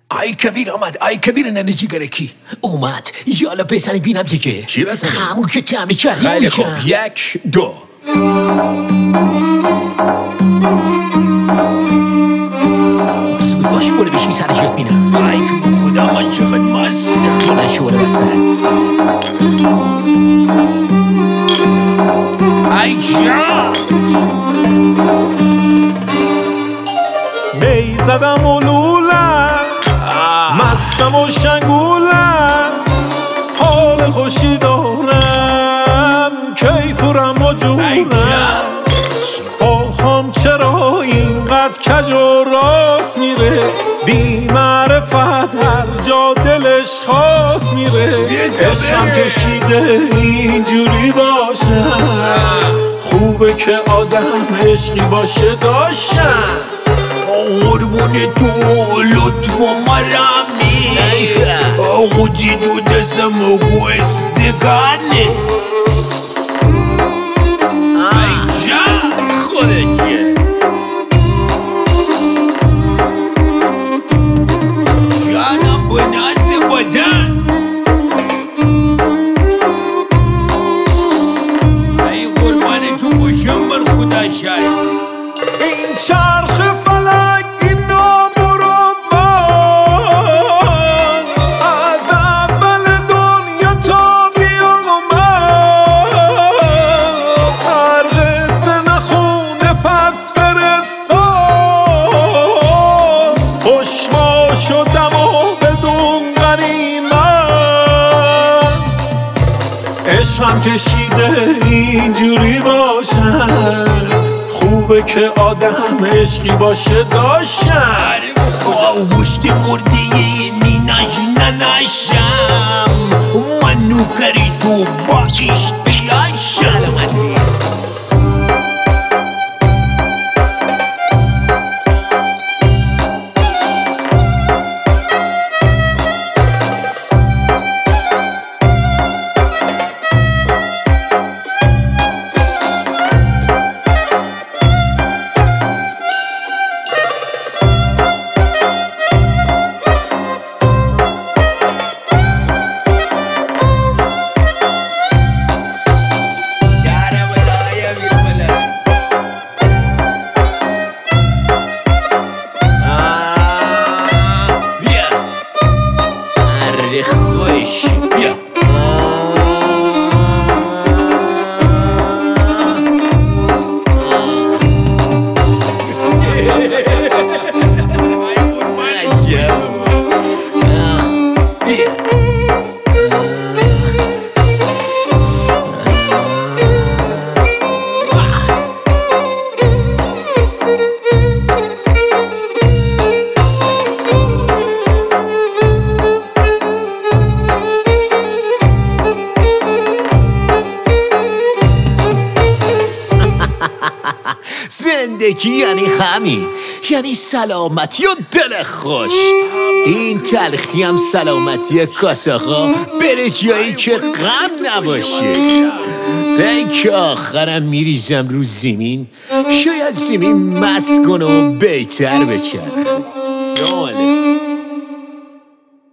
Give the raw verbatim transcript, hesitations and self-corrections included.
ای کبیر آمد، ای کبیر ننه جیگرکی اومد. یالا بزنی بینم دیگه. چی بزنی؟ همون که تعمیر کردی. خیلی خوب، یک دو. زود باش بوله بشین سر جات بینم. ای که خدا من چقدر مست بلند شو بوله وسط. ای جان می زدم و لولم مستم و شنگولم حال خوشی دارم کیفورم و جونم آخام چرا اینقدر کج و راست میره بی معرفت هر جا دلش خواست میره عشقم کشیده اینجوری باشم خوبه که آدم عشقی باشه داشتم قربون تو لطف و مرمی خودی دو دستم و گوستگانه ای جان خودشه جانم به ناز بدن ای قربان تو باشم بر خدا شاید این چرخ فلک این نامربا از اول دنیا تا بیامد هر قصه نخونه پس فرستاد خوشما شدم و بدون غنیمت عشقم کشیده اینجوری باشم خوبه که آدم عشقی باشه داشتم وشتی مرده می نشی ننشم منو کری تو با عشق بیاشم سلامتی زندگی یعنی همین، یعنی سلامتی و دل خوش. این تلخی هم سلامتی کاساقا بره جایی که غم نباشه. به که آخرم میریزم رو زمین شاید زمین مست کنه و بهتر بچرخه. سواله